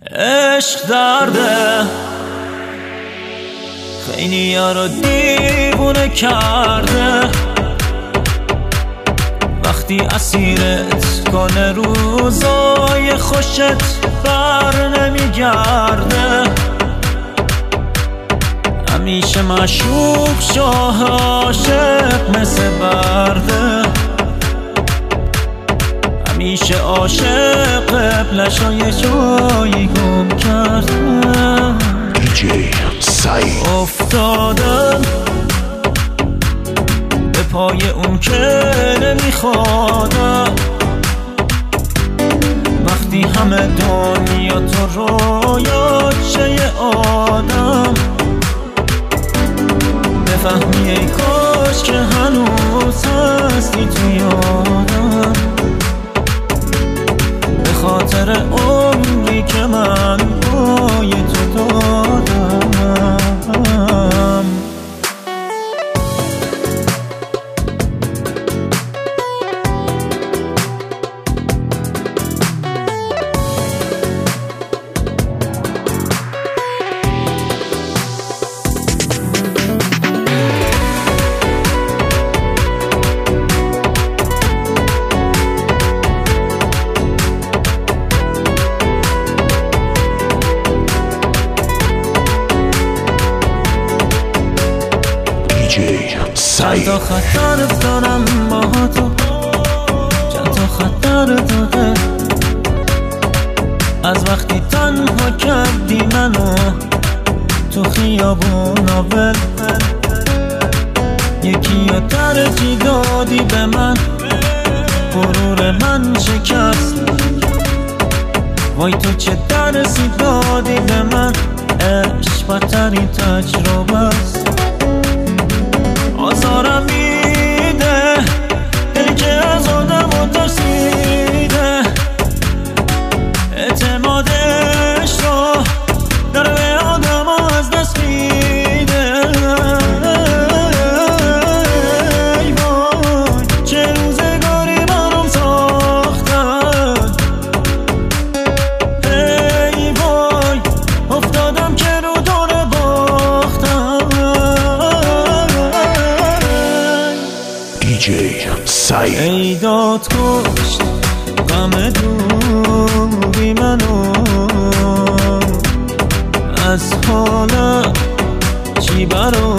عشق درده خیلی ها رو دیوونه کرده، وقتی اسیرت کنه روزای خوشت بر نمیگرده. همیشه مشوق شاه عاشق مثل برده، همیشه عاشق قبلش یه جایی گم کرده. دیجی سعید افتادم به پای اون که نمیخوادم، وقتی همه دنیا تو رویات شه یه آدم. بفهمی ای کاش که هنوز هستی تو یادم، به خاطر عمری که من پای تو دادم. چند تا خطر افتادم با تو، چند تا خطر داده، از وقتی تنها کردی منو تو خیابون ول. یکی رو ترجیح دادی به من، غرور من شکست. وای تو چه درسی دادی به من، عشق بدترین تجربه است. آزارم میده دلی که از آدم ترسیده، اعتمادش رو داره به آدم از دست میده. ای وای چه روزگاری برام ساختن، ای وای افتادم که رو دور باختم. سعید ای داد کشت غم دوری منو، از حالا چی برام